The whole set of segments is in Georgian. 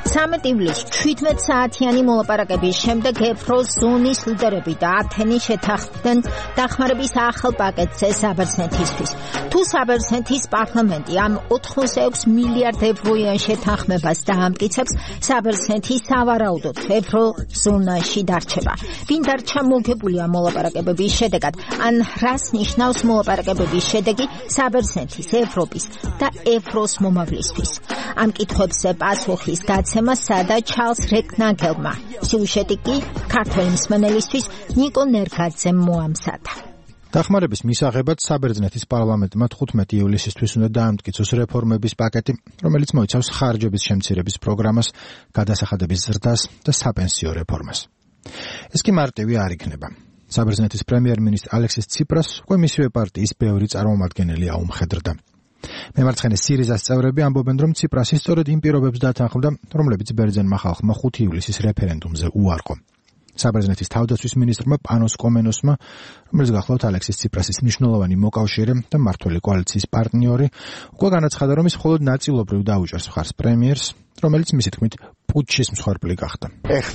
13 ივლისს 17 საათიანი მოლაპარაკების შემდეგ ევროზონის ლიდერები და ათენი შეთანხმდნენ დახმარების ახალ პაკეტზე საბერძნეთისთვის. თუ საბერძნეთის პარლამენტი ამ 86 მილიარდ ევროიან შეთანხმებას დაამტკიცებს, საბერძნეთი სავარაუდოდ ევროზონაში დარჩება. ვინ დარჩა მოგებულია მოლაპარაკებების შედეგად? ან რას ნიშნავს მოლაპარაკებების შედეგი საბერძნეთის, ევროპის და ევროს მომავლისთვის? ამ კითხვებზე პასუხის გაცემა სადა ჩარლს რეკნაგელმა. სიუჟეტი კი ქართველი მსმენელისთვის ნიკო ნერგაძემ მოამზადა. დახმარების მისაღებად საბერძნეთის პარლამენტმა 15 ივლისისთვის უნდა დაამტკიცოს რეფორმების პაკეტი, რომელიც მოიცავს ხარჯების შემცირების პროგრამას, გადასახადების ზრდას და საპენსიო რეფორმას. ეს კი მარტივი არ იქნება. საბერძნეთის პრემიერ-მინისტრ ალექსის ციპრას უკვე მისივე პარტიის ბევრი წარმომადგენელი აუმხედრდა. მემარცხენე სირიზას წევრები ამბობენ, რომ ციპრასი სწორედ იმ პირობებს დათანხმდა, რომლებიც ბერძენმა ხალხმა 5 ივლისის რეფერენდუმზე უარყო. საბერძნეთის თავდაცვის მინისტრმა პანოს კომენოსმა, რომელიც გახლავთ ალექსის ციპრასის მნიშვნელოვანი მოკავშირე და მმართველი კოალიციის პარტნიორი, უკვე განაცხადა, რომ ის მხოლოდ ნაწილობრივ დაუჭერს მხარს პრემიერს, რომელიც მისი თქმით პუტჩის მსხვერპლი გახდა.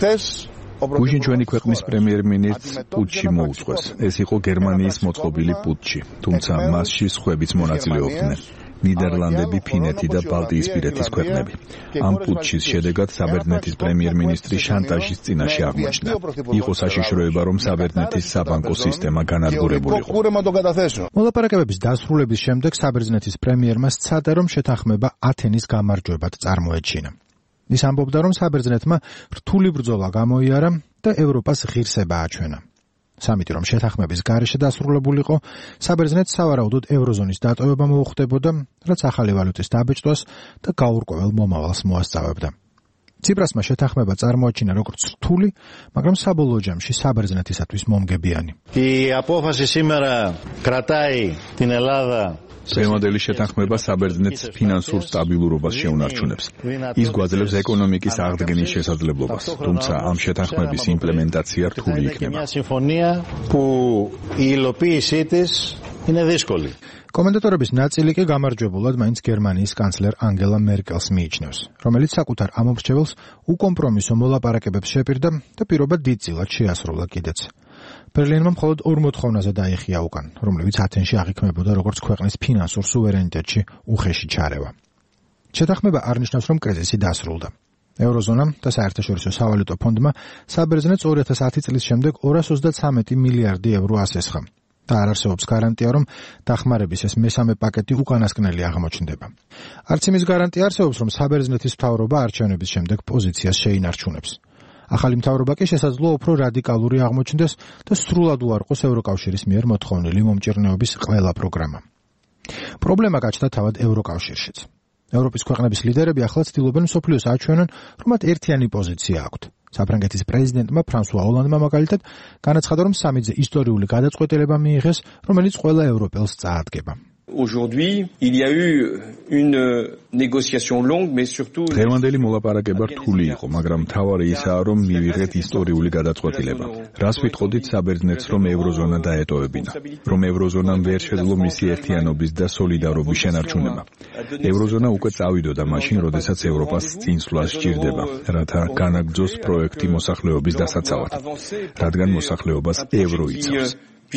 გუშინ ჩვენი ქვეყნის პრემიერ-მინისტრს პუტჩი მოუწყვეს. ეს იყო გერმანიის მოწყობილი პუტჩი, თუმცა მასში სხვებიც მონაწილეობდნენ. ნიდერლანდები, ფინეთი და ბალტიისპირეთის ქვეყნები. ამ პუტჩის შედეგად საბერძნეთის პრემიერ-მინისტრი შანტაჟის წინაშე აღმოჩნდა. იყო საშიშროება, რომ საბერძნეთის საბანკო სისტემა განადგურებულიყო. მოლაპარაკებების დასრულების შემდეგ საბერძნეთის პრემიერმა სცადა, რომ შეთანხმება ათენის გამარჯვებად წარმოეჩინა. ის ამბობდა, რომ საბერძნეთმა რთული ბრძოლა გამოიარა და ევროპას ღირსება აჩვენა. სამიტი რომ შეთანხმების გარეშე დასრულებულიყო, საბერძნეთს სავარაუდოდ ევროზონის დატოვება მოუხდებოდა, რაც ახალი ვალუტის დაბეჭდვას და გაურკვეველ მომავალს მოასწავებდა. ციპრასმა შეთანხმება წარმოაჩინა როგორც რთული, მაგრამ საბოლოო ჯამში საბერძნეთისათვის მომგებიანი. დღევანდელი შეთანხმება საბერძნეთს ფინანსურ სტაბილურობას შეუნარჩუნებს. ის გვაძლევს ეკონომიკის აღდგენის შესაძლებლობას, თუმცა ამ შეთანხმების იმპლემენტაცია რთული იქნება. კომენტატორების ნაწილი კი გამარჯვებულად მაინც გერმანიის კანცლერ ანგელა მერკელს მიიჩნევს, რომელიც საკუთარ ამორჩეველს უკომპრომისო მოლაპარაკებებს შეპირდა და პირობა დიდწილად შეასრულა კიდეც. ბერლინმა მხოლოდ 2 მოთხოვნაზე დაიხია უკან, რომლებიც ათენში აღიქმებოდა როგორც ქვეყნის ფინანსურ სუვერენიტეტში უხეში ჩარევა. შეთანხმება არ ნიშნავს, რომ კრიზისი დასრულდა. ევროზონამ და საერთაშორისო სავალუტო ფონდმა საბერძნეთს 2010 წლის შემდეგ 233 მილიარდი ევრო ასესხა და არ არსებობს გარანტია, რომ დახმარების ეს მესამე პაკეტი უკანასკნელი აღმოჩნდება. არც იმის გარანტია არსებობს, რომ საბერძნეთის მთავრობა არჩევნების შემდეგ პოზიციას შეინარჩუნებს. ახალი მთავრობა კი შესაძლოა უფრო რადიკალური აღმოჩნდეს და სრულად უარყოს ევროკავშირის მიერ მოთხოვნილი მომჭირნეობის ყველა პროგრამა. პრობლემა გაჩნდა თავად ევროკავშირშიც. ევროპის ქვეყნების ლიდერები ახლა ცდილობენ მსოფლიოს აჩვენონ, რომ მათ ერთიანი პოზიცია აქვთ. საფრანგეთის პრეზიდენტმა ფრანსუა ოლანდმა მაგალითად განაცხადა, რომ სამიტზე ისტორიული გადაწყვეტილება მიიღეს, რომელიც ყველა ევროპელს წაადგება. Aujourd'hui, il y a eu une négociation longue, mais surtout... დღევანდელი მოლაპარაკება რთული იყო, მაგრამ მთავარი ისაა, რომ მივიღეთ ისტორიული გადაწყვეტილება. რას ვიტყოდით საბერძნეთს, რომ ევროზონა დაეტოვებინა, რომ ევროზონამ ვერ შეძლო მისი ერთიანობის და სოლიდარობის შენარჩუნება. ევროზონა უკვე წავიდოდა მაშინ, როდესაც ევროპას წინსვლა სჭირდება, რათა განაგრძოს პროექტი მოსახლეობის დასაცავად, რადგან მოსახლეობას ევრო იცავს.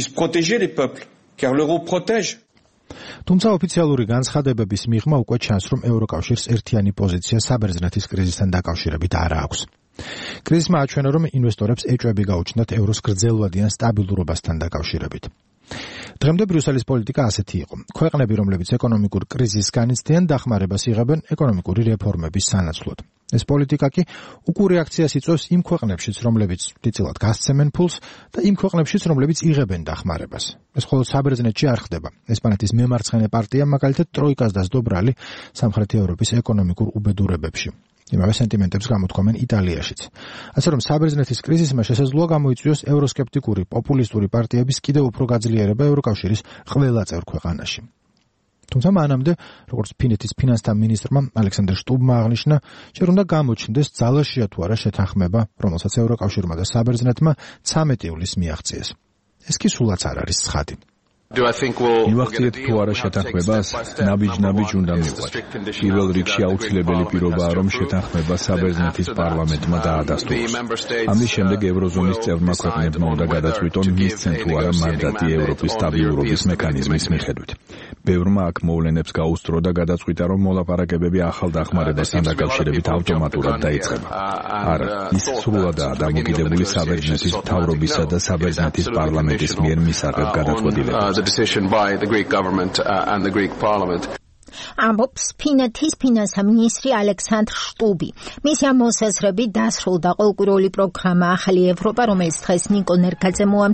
თუმცა ოფიციალური განცხადებების მიღმა უკვე ჩანს, რომ ევროკავშირს ერთიანი პოზიცია საბერძნეთის კრიზისთან დაკავშირებით არ აქვს. კრიზისმა აჩვენა, რომ ინვესტორებს ეჭვები გაუჩნდათ ევროს გრძელვადიან სტაბილურობასთან დაკავშირებით. დღემდე ბრიუსელის პოლიტიკა ასეთი იყო. ქვეყნები, რომლებიც ეკონომიკურ კრიზისს განიცდიან, დახმარებას იღებენ ეკონომიკური რეფორმების სანაცვლოდ. ეს პოლიტიკა კი უკუ რეაქციას იწვევს იმ ქვეყნებშიც, რომლებიც დიდწილად გასცემენ ფულს და იმ ქვეყნებშიც, რომლებიც იღებენ დახმარებას. ეს მხოლოდ საბერძნეთში არ ხდება. ესპანეთის მემარცხენე პარტია მაგალითად ტროიკას დასდო ბრალი სამხრეთი ევროპის ეკონომიკურ უბედურებებში. იმავე სენტიმენტებს გამოთქვამენ იტალიაშიც. ასე რომ საბერძნეთის კრიზისმა შესაძლოა გამოიწვიოს ევროსკეპტიკური პოპულისტური პარტიების კიდევ უფრო გაძლიერება ევროკავშირის ყველა წევრ ქვეყანაში. თუმცა მანამდე, როგორც ფინეთის ფინანსთა მინისტრმა ალექსანდრ შტუბმა აღნიშნა, ჯერ უნდა გამოჩნდეს ძალაშია თუ არა შეთანხმება, რომელსაც ევროკავშირმა და საბერძნეთმა 13 ივლისს მიაღწიეს. ეს კი სულაც არ არის ცხადი. მივახციეთ თუ არა შეთანხმებას, ნაბიჯ-ნაბიჯ უნდა მივყვეთ. პირველ რიგში აუცილებელი პირობაა, რომ შეთანხმება საბერძნეთის პარლამენტმა დაადასტუროს. ამის შემდეგ ევროზონის წევრმა ქვეყნებმა უნდა გადაწყვიტონ, მისცენ თუ არა მანდატი ევროპის სტაბილურობის მექანიზმის მიხედვით. ბევრმა აქ მოვლენებს გაუსწრო და გადაწყვიტა, რომ მოლაპარაკებები ახალ დახმარებასთან დაკავშირებით ავტომატურად დაიწყება. არა, ის სრულადაა დამოკიდებული საბერძნეთის მთავრობისა და საბერძნეთის პარლამენტის მიერ მისაღებ გადაწყვეტილებას. ამბობს ფინეთის ფინანსთა მინისტრი ალექსანდრ შტუბი. მისი ამ მოსაზრებით დასრულდა ყოველკვირეული პროგრამა ახალი ევროპა, რომელიც დღეს ნიკო ნერგაძემ